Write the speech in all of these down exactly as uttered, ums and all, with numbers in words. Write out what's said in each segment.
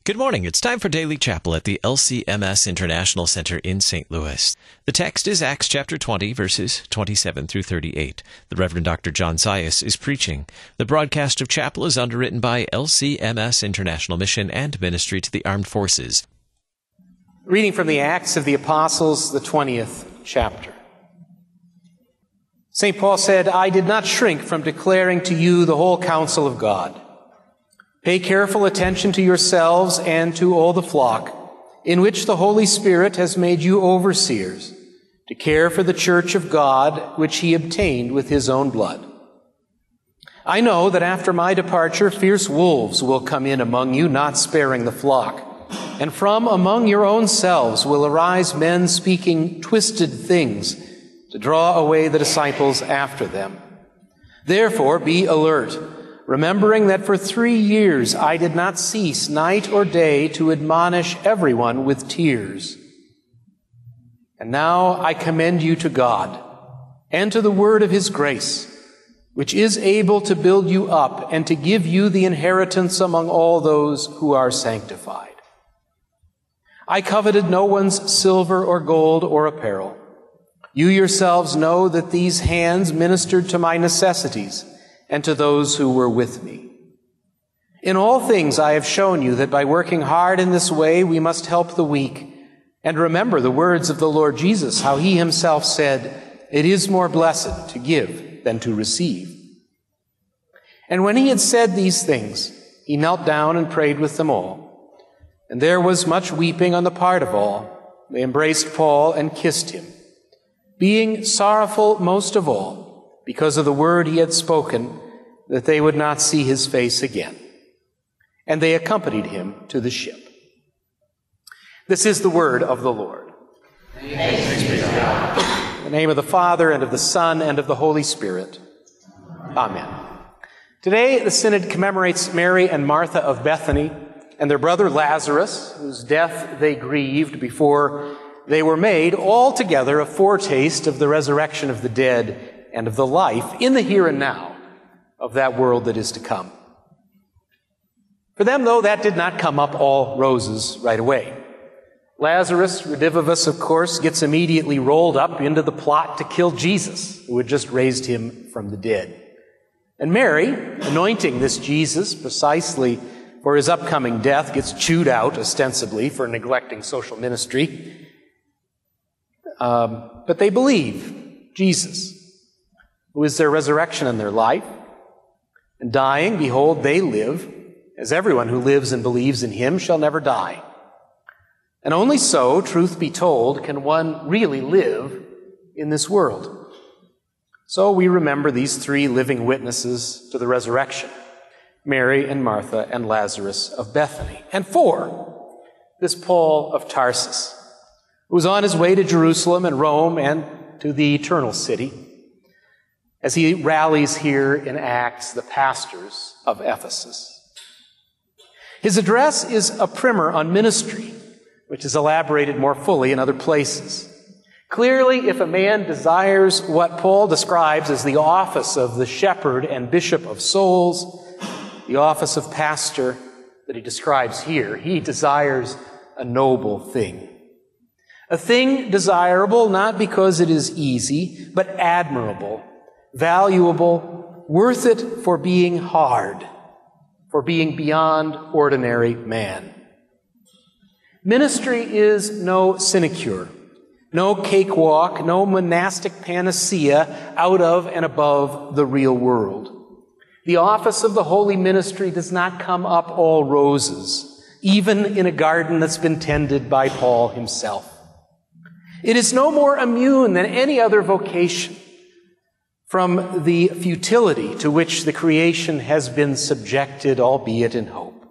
Good morning. It's time for Daily Chapel at the L C M S International Center in Saint Louis. The text is Acts chapter twenty, verses twenty-seven through thirty-eight. The Reverend Doctor John Zayas is preaching. The broadcast of chapel is underwritten by L C M S International Mission and Ministry to the Armed Forces. Reading from the Acts of the Apostles, the twentieth chapter. Saint Paul said, "I did not shrink from declaring to you the whole counsel of God. Pay careful attention to yourselves and to all the flock, in which the Holy Spirit has made you overseers, to care for the church of God, which he obtained with his own blood. I know that after my departure, fierce wolves will come in among you, not sparing the flock. And from among your own selves will arise men speaking twisted things to draw away the disciples after them. Therefore, be alert, remembering that for three years I did not cease night or day to admonish everyone with tears. And now I commend you to God and to the word of his grace, which is able to build you up and to give you the inheritance among all those who are sanctified. I coveted no one's silver or gold or apparel. You yourselves know that these hands ministered to my necessities and to those who were with me. In all things I have shown you that by working hard in this way we must help the weak, and remember the words of the Lord Jesus, how he himself said, 'It is more blessed to give than to receive.' And when he had said these things, he knelt down and prayed with them all. And there was much weeping on the part of all. They embraced Paul and kissed him, being sorrowful most of all, because of the word he had spoken, that they would not see his face again. And they accompanied him to the ship." This is the word of the Lord. Thanks be to God. In the name of the Father, and of the Son, and of the Holy Spirit. Amen. Today, the Synod commemorates Mary and Martha of Bethany and their brother Lazarus, whose death they grieved before they were made, all together a foretaste of the resurrection of the dead and of the life in the here and now of that world that is to come. For them, though, that did not come up all roses right away. Lazarus, redivivus, of course, gets immediately rolled up into the plot to kill Jesus, who had just raised him from the dead. And Mary, anointing this Jesus precisely for his upcoming death, gets chewed out, ostensibly, for neglecting social ministry. Um, but they believe Jesus, who is their resurrection and their life. And dying, behold, they live, as everyone who lives and believes in him shall never die. And only so, truth be told, can one really live in this world. So we remember these three living witnesses to the resurrection, Mary and Martha and Lazarus of Bethany. And four, this Paul of Tarsus, who was on his way to Jerusalem and Rome and to the eternal city, as he rallies here in Acts the pastors of Ephesus. His address is a primer on ministry, which is elaborated more fully in other places. Clearly, if a man desires what Paul describes as the office of the shepherd and bishop of souls, the office of pastor that he describes here, he desires a noble thing. A thing desirable not because it is easy, but admirable, valuable, worth it for being hard, for being beyond ordinary man. Ministry is no sinecure, no cakewalk, no monastic panacea out of and above the real world. The office of the holy ministry does not come up all roses, even in a garden that's been tended by Paul himself. It is no more immune than any other vocation from the futility to which the creation has been subjected, albeit in hope.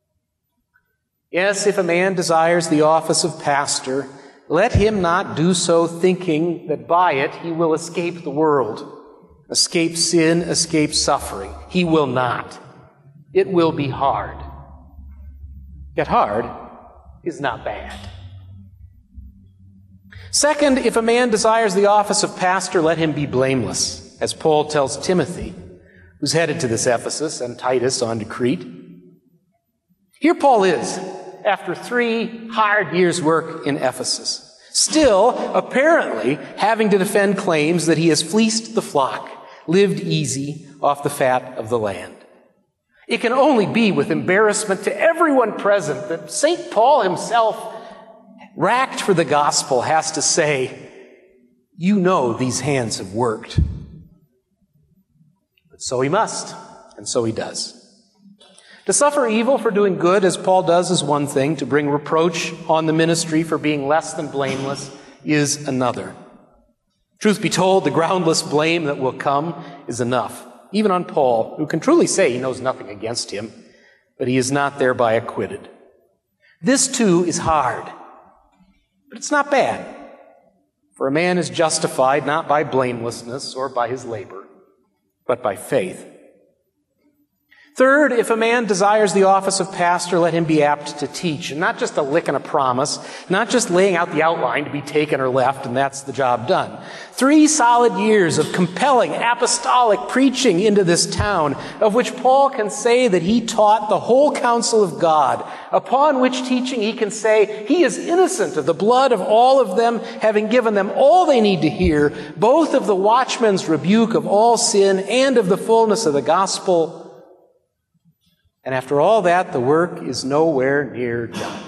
Yes, if a man desires the office of pastor, let him not do so thinking that by it he will escape the world, escape sin, escape suffering. He will not. It will be hard. Yet hard is not bad. Second, if a man desires the office of pastor, let him be blameless, as Paul tells Timothy, who's headed to this Ephesus, and Titus on to Crete. Here Paul is, after three hard years' work in Ephesus. Still, apparently, having to defend claims that he has fleeced the flock, lived easy off the fat of the land. It can only be with embarrassment to everyone present that Saint Paul himself, racked for the gospel, has to say, you know these hands have worked. But so he must, and so he does. To suffer evil for doing good, as Paul does, is one thing. To bring reproach on the ministry for being less than blameless is another. Truth be told, the groundless blame that will come is enough, even on Paul, who can truly say he knows nothing against him, but he is not thereby acquitted. This, too, is hard, but it's not bad. For a man is justified not by blamelessness or by his labor, but by faith. Third, if a man desires the office of pastor, let him be apt to teach, and not just a lick and a promise, not just laying out the outline to be taken or left, and that's the job done. Three solid years of compelling apostolic preaching into this town, of which Paul can say that he taught the whole counsel of God, upon which teaching he can say he is innocent of the blood of all of them, having given them all they need to hear, both of the watchman's rebuke of all sin and of the fullness of the gospel. And after all that, the work is nowhere near done.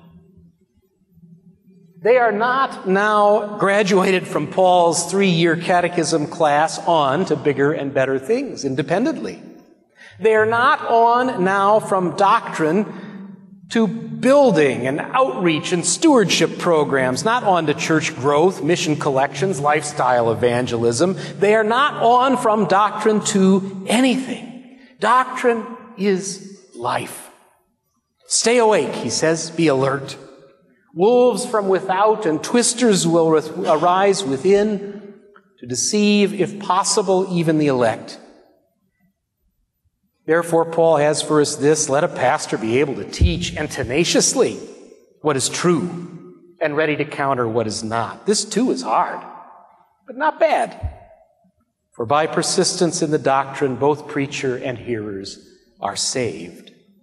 They are not now graduated from Paul's three-year catechism class on to bigger and better things independently. They are not on now from doctrine to building and outreach and stewardship programs, not on to church growth, mission collections, lifestyle evangelism. They are not on from doctrine to anything. Doctrine is life. Stay awake, he says, be alert. Wolves from without and twisters will arise within to deceive, if possible, even the elect. Therefore, Paul has for us this: let a pastor be able to teach, and tenaciously, what is true, and ready to counter what is not. This too is hard, but not bad. For by persistence in the doctrine, both preacher and hearers are saved.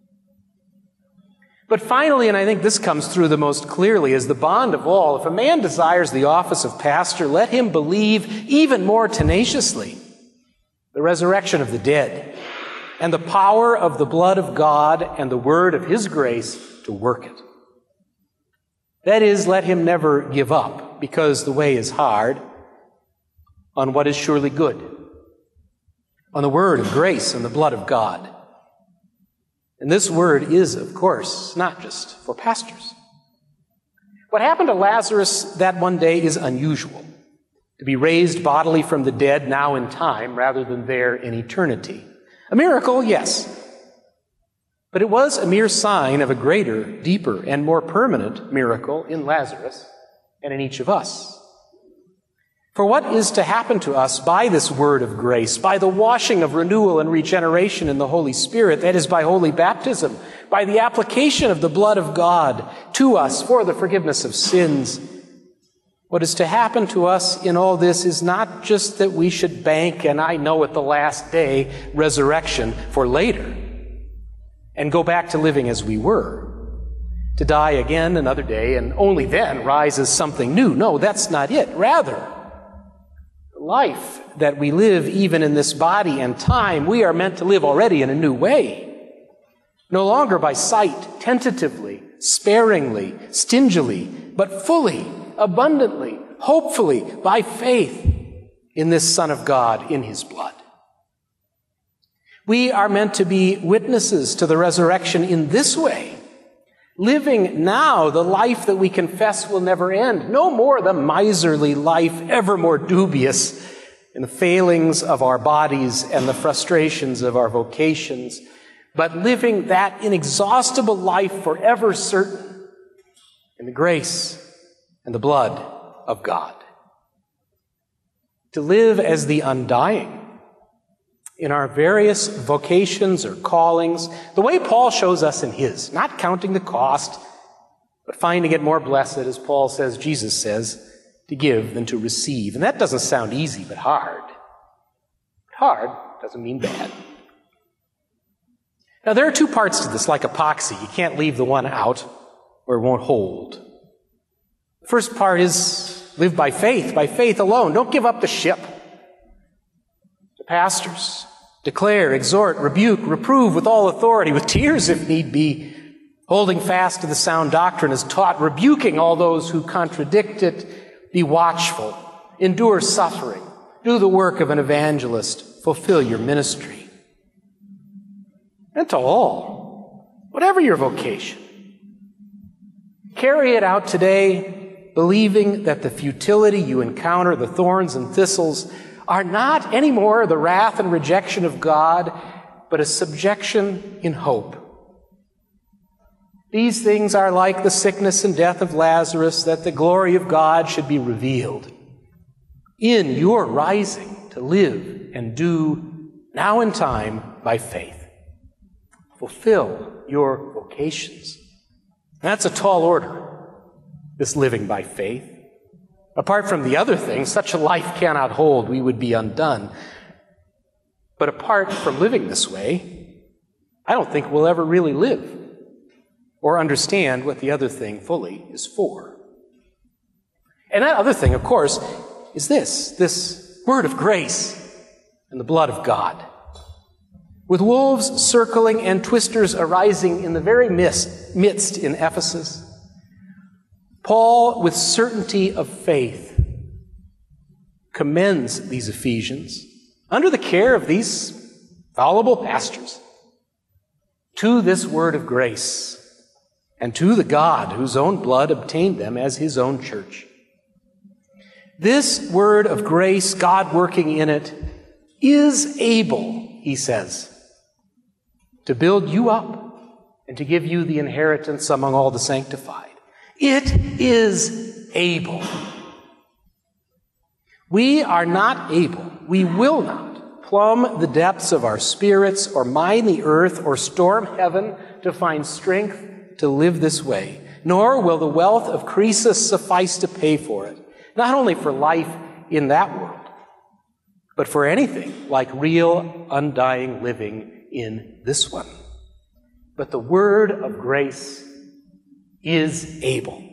But finally, and I think this comes through the most clearly, is the bond of all. If a man desires the office of pastor, let him believe even more tenaciously the resurrection of the dead and the power of the blood of God and the word of his grace to work it. That is, let him never give up, because the way is hard, on what is surely good, on the word of grace and the blood of God. And this word is, of course, not just for pastors. What happened to Lazarus that one day is unusual. To be raised bodily from the dead now in time rather than there in eternity. A miracle, yes. But it was a mere sign of a greater, deeper, and more permanent miracle in Lazarus and in each of us. For what is to happen to us by this word of grace, by the washing of renewal and regeneration in the Holy Spirit, that is, by holy baptism, by the application of the blood of God to us for the forgiveness of sins, what is to happen to us in all this is not just that we should bank, and I know at the last day, resurrection for later, and go back to living as we were, to die again another day, and only then rise as something new. No, that's not it. Rather, life that we live even in this body and time, we are meant to live already in a new way. No longer by sight, tentatively, sparingly, stingily, but fully, abundantly, hopefully, by faith in this Son of God, in his blood. We are meant to be witnesses to the resurrection in this way, living now the life that we confess will never end. No more the miserly life, ever more dubious in the failings of our bodies and the frustrations of our vocations, but living that inexhaustible life forever certain in the grace and the blood of God. To live as the undying in our various vocations or callings, the way Paul shows us in his, not counting the cost, but finding it more blessed, as Paul says, Jesus says, to give than to receive. And that doesn't sound easy, but hard. Hard doesn't mean bad. Now, there are two parts to this, like epoxy. You can't leave the one out. or it won't hold. The first part is live by faith, by faith alone. Don't give up the ship. The pastors, declare, exhort, rebuke, reprove with all authority, with tears if need be, holding fast to the sound doctrine as taught, rebuking all those who contradict it. Be watchful, endure suffering, do the work of an evangelist, fulfill your ministry. And to all, whatever your vocation, carry it out today, believing that the futility you encounter, the thorns and thistles, are not anymore the wrath and rejection of God, but a subjection in hope. These things are like the sickness and death of Lazarus, that the glory of God should be revealed in your rising to live and do now in time by faith. Fulfill your vocations. That's a tall order, this living by faith. Apart from the other things, such a life cannot hold. We would be undone. But apart from living this way, I don't think we'll ever really live or understand what the other thing fully is for. And that other thing, of course, is this, this word of grace and the blood of God. With wolves circling and twisters arising in the very midst, midst in Ephesus, Paul, with certainty of faith, commends these Ephesians, under the care of these fallible pastors, to this word of grace, and to the God whose own blood obtained them as his own church. This word of grace, God working in it, is able, he says, to build you up and to give you the inheritance among all the sanctified. It is able. We are not able, we will not plumb the depths of our spirits or mine the earth or storm heaven to find strength to live this way, nor will the wealth of Croesus suffice to pay for it, not only for life in that world, but for anything like real, undying living in this one. But the word of grace is able.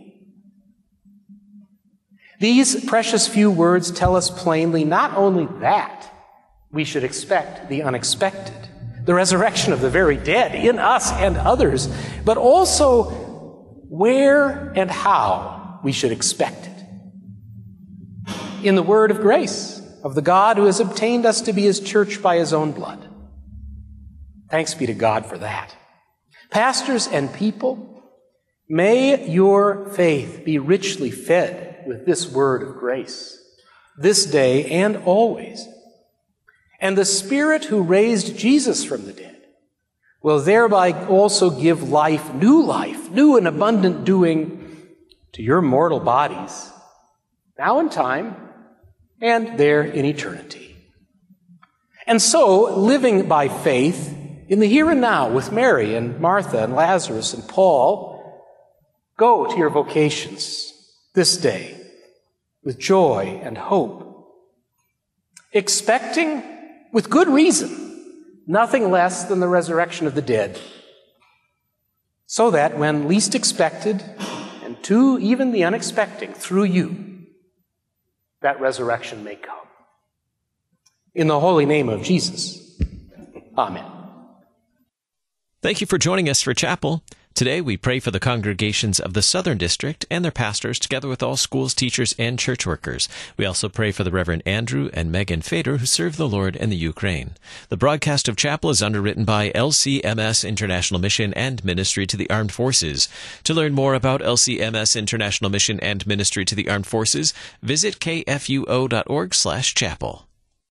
These precious few words tell us plainly not only that we should expect the unexpected, the resurrection of the very dead in us and others, but also where and how we should expect it. In the word of grace of the God who has obtained us to be his church by his own blood. Thanks be to God for that. Pastors and people, may your faith be richly fed with this word of grace, this day and always. And the Spirit who raised Jesus from the dead will thereby also give life, new life, new and abundant doing to your mortal bodies, now in time and there in eternity. And so, living by faith in the here and now with Mary and Martha and Lazarus and Paul, go to your vocations this day with joy and hope, expecting, with good reason, nothing less than the resurrection of the dead, so that when least expected, and to even the unexpected, through you, that resurrection may come. In the holy name of Jesus, amen. Thank you for joining us for Chapel. Today we pray for the congregations of the Southern District and their pastors, together with all schools, teachers, and church workers. We also pray for the Reverend Andrew and Megan Fader, who serve the Lord in the Ukraine. The broadcast of Chapel is underwritten by L C M S International Mission and Ministry to the Armed Forces. To learn more about L C M S International Mission and Ministry to the Armed Forces, visit k f u o dot org slash chapel.